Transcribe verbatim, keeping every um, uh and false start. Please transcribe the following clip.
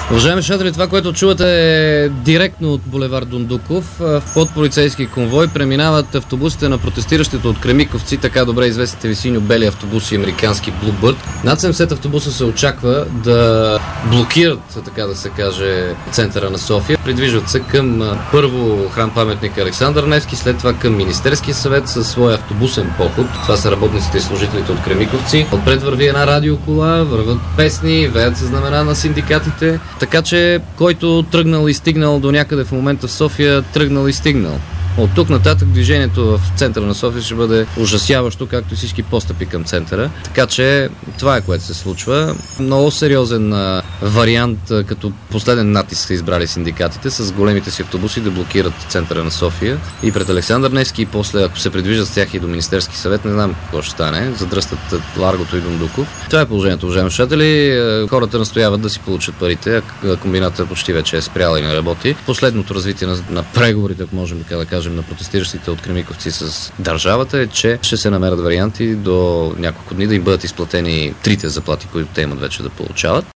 Уважаеми слушатели, това, което чувате е директно от булевард Дондуков. В подполицейски конвой преминават автобусите на протестиращите от Кремиковци, така добре известните ви синьо-бели автобуси, американски Bluebird. Над седемдесет автобуса се очаква да блокират, така да се каже, центъра на София. Придвижват се към първо храм-паметник Александър Невски, след това към Министерския съвет със своя автобусен поход. Това са работниците и служителите от Кремиковци. Отпред върви една радиокола, върват песни, веят се знамена на синдикатите. Така че, който тръгнал и стигнал до някъде в момента в София, тръгнал и стигнал. От тук нататък движението в центъра на София ще бъде ужасяващо, както и всички постъпи към центъра. Така че това е, което се случва. Много сериозен а, вариант, а, като последен натиск са избрали синдикатите с големите си автобуси да блокират центъра на София и пред Александър Невски, и после, ако се придвижат с тях и до Министерски съвет, не знам какво ще стане. Задръстат Ларгото и Дондуков. Това е положението, уважаеми слушатели. Хората настояват да си получат парите, а комбината почти вече е спряла и не работи. Последното развитие на, на преговорите, ако можем така да кажем, на протестиращите от Кремиковци с държавата е, че ще се намерят варианти до няколко дни да им бъдат изплатени трите заплати, които те имат вече да получават.